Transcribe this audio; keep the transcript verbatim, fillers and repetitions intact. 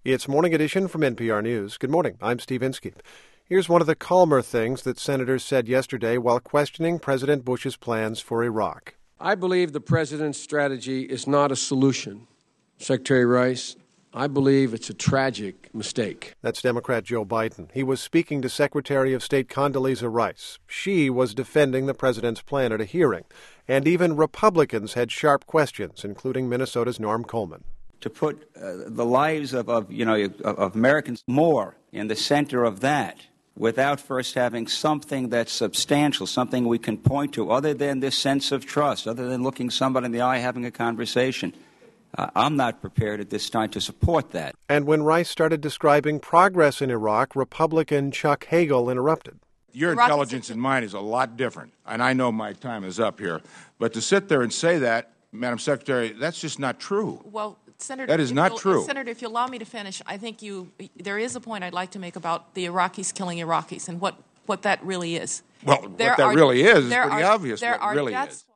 It's Morning Edition from N P R News. Good morning. I'm Steve Inskeep. Here's one of the calmer things that senators said yesterday while questioning President Bush's plans for Iraq. I believe the president's strategy is not a solution. Secretary Rice, I believe it's a tragic mistake. That's Democrat Joe Biden. He was speaking to Secretary of State Condoleezza Rice. She was defending the president's plan at a hearing. And even Republicans had sharp questions, including Minnesota's Norm Coleman. To put uh, the lives of, of, you know, of, of Americans more in the center of that without first having something that's substantial, something we can point to other than this sense of trust, other than looking somebody in the eye, having a conversation. Uh, I'm not prepared at this time to support that. And when Rice started describing progress in Iraq, Republican Chuck Hagel interrupted. Your intelligence and mine is a lot different, and I know my time is up here. But to sit there and say that, Madam Secretary, that's just not true. Well, Senator, that is not true. Senator, if you allow me to finish, I think you there is a point I'd like to make about the Iraqis killing Iraqis and what, what that really is. Well, there what that are, really is is pretty are, obvious there what are really deaths, is.